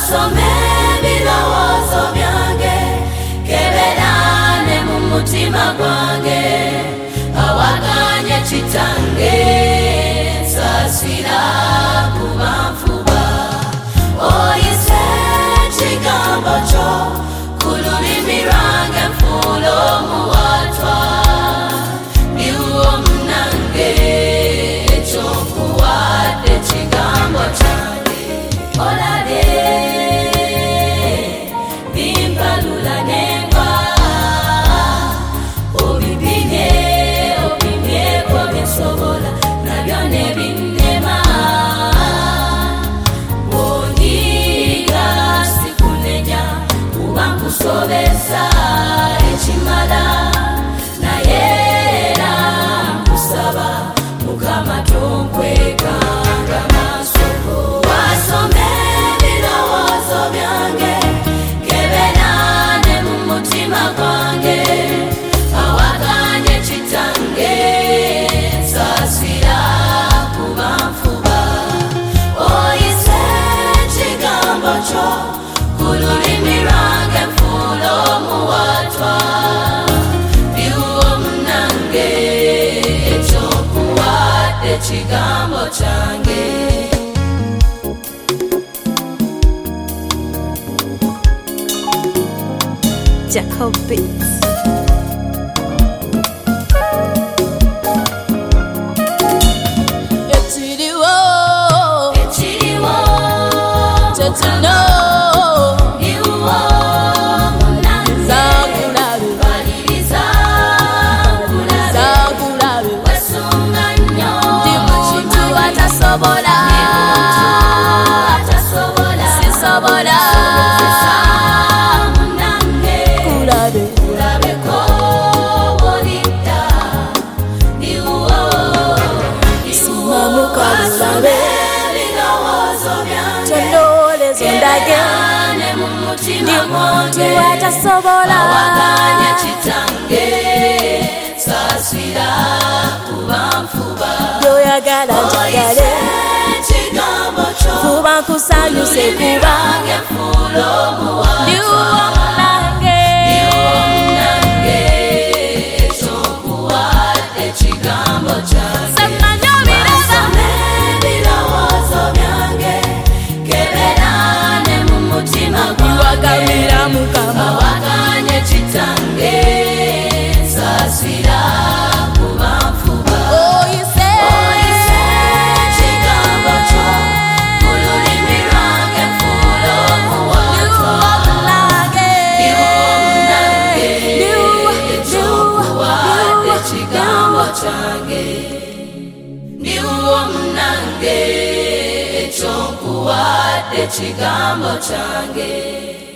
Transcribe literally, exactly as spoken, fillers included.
wasome ebirowozo byange keberane mu mutima gwange awaganye kitange nsasira kuba nfuba oyise ekigambo kyo ku lulimi lwange nfuula omuwatwa niwo munange ekyo nkuwadde ekigambo kyange olabe bimpalula n'enva obipimye opimyeko byensobola nabyo ne binnema bw'onyiiga sikunenya kuba nkusobeza ekimala naye era nkusaba mukama tonkwekanga masoko wasome ebirowozo byange keberane mu mutima gwange awaganye kitange nsasira kuba nfuba oyise ekigambo kyo ku lulimi lwange nfuula omuwatwa biwo munange ekyo nkuwadde ekigambo kyange Jacob Beats. ekiriwo ekiriwo tekino niwo munange zakulabe baliriza zakulabe wesunga nnyo ndi muntu atasobola atasobola sisobola munange kulabe kulabeko bolidda niwo simamukabulabe ebirowozo byange tondolezo ndage ndi muntu atasobola awaganye kitange nsasira kuba nfuba gyoyagala njagale ekigambo kyo kuba nkusanyuse kuba nfuula omuwatwa ndiwo munange ekyo nkuwadde ekigambo kyange wasome ebirowozo byange keberane mu mutima gwange awaganye kitange nsasira kuba nfuba oyise ekigambo kyo ku lulimi lwange nfuula omuwatwa niwo munange ekyo nkuwadde ekigambo kyange niwo munange ekyo nkuwadde ekigambo kyange